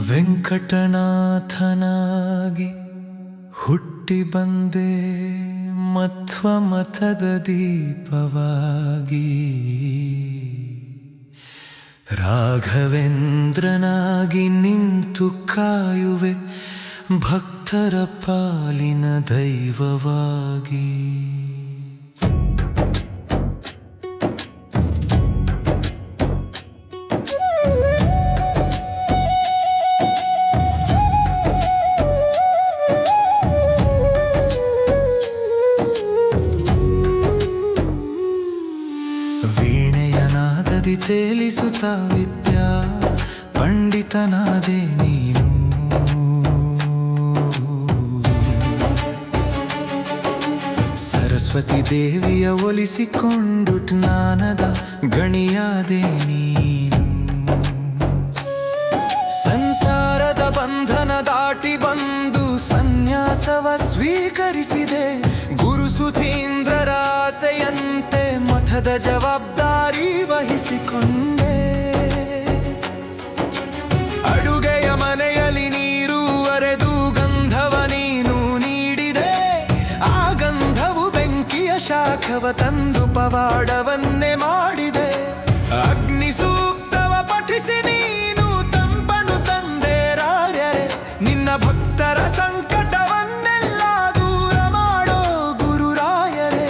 ವೆಂಕಟನಾಥನಾಗಿ ಹುಟ್ಟಿ ಬಂದೆ ಮಧ್ವ ಮಥದ ದೀಪವಾಗಿ, ರಾಘವೇಂದ್ರನಾಗಿ ನಿಂತು ಕಾಯುವೆ ಭಕ್ತರ ಪಾಲಿನ ದೈವವಾಗಿ. ವೀಣೆಯನಾದದಿ ತೇಲಿಸುತ್ತ ವಿದ್ಯಾ ಪಂಡಿತನಾದೆ ನೀನು. ಸರಸ್ವತಿ ದೇವಿಯ ಒಲಿಸಿಕೊಂಡು ಜ್ಞಾನದ ಗಣಿಯಾದೆ ನೀನು. ಸಂಸಾರದ ಬಂಧನ ದಾಟಿ ಬಂದು ಸನ್ಯಾಸವ ಸ್ವೀಕರಿಸಿದೆ. ಗುರು ಸುಧೀಂದ್ರರ ಆಸೆಯಂತೆ ಮಠದ ಜವಾಬ್ದಾರಿ ವಹಿಸಿಕೊಂಡೆ. ಅಡುಗೆಯ ಮನೆಯಲ್ಲಿ ನೀರು ಅರೆದು ಗಂಧವ ನೀನು ನೀಡಿದೆ. ಆ ಗಂಧವು ಬೆಂಕಿಯ ಶಾಖವ ತಂದು ಪವಾಡವನ್ನೇ ಮಾಡಿದೆ. ಅಗ್ನಿ ಸೂಕ್ತವ ಪಠಿಸಿ ನೀನು ತಂಪನು ತಂದೆ ರಾರ್ಯರೆ. ನಿನ್ನ ಭಕ್ತರ ಸಂಕಟವನ್ನೆಲ್ಲ ದೂರ ಮಾಡೋ ಗುರುರಾಯರೇ.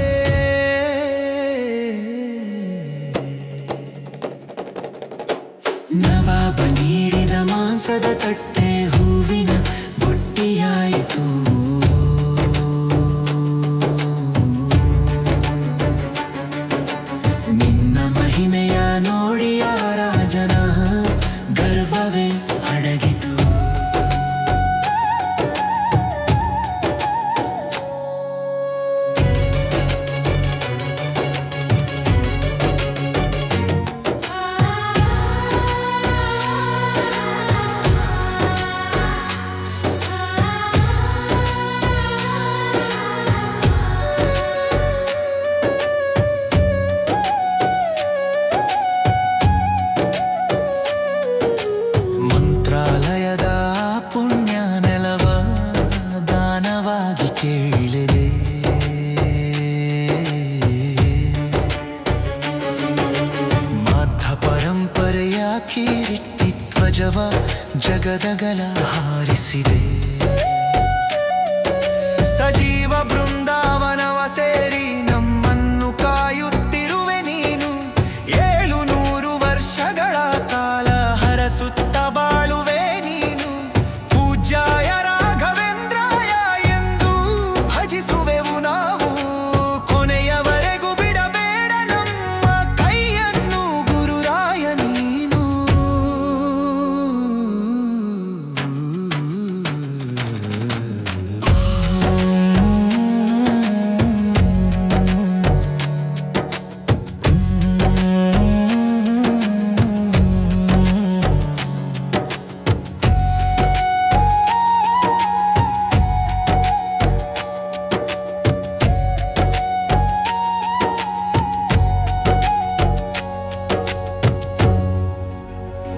ನವಾಬ ನೀಡಿದ ಮಾಂಸದ ತಟ್ಟೆ ಹೂವಿನ ಬುಟ್ಟಿಯಾಯಿತು. ನಿನ್ನ ಮಹಿಮೆಯ ನೋಡಿ ಆ ರಾಜನ ಗರ್ವವೇ ಅಡಗಿತು. ಮಂತ್ರಾಲಯದ ಪುಣ್ಯ ನೆಲವ ದಾನವಾಗಿ ಕೇಳಿದೆ. ಮಾಧ್ವ ಪರಂಪರೆಯ ಕೀರ್ತಿ ಧ್ವಜವ ಜಗದಗಲ ಹಾರಿಸಿದೆ. ಸಜೀವ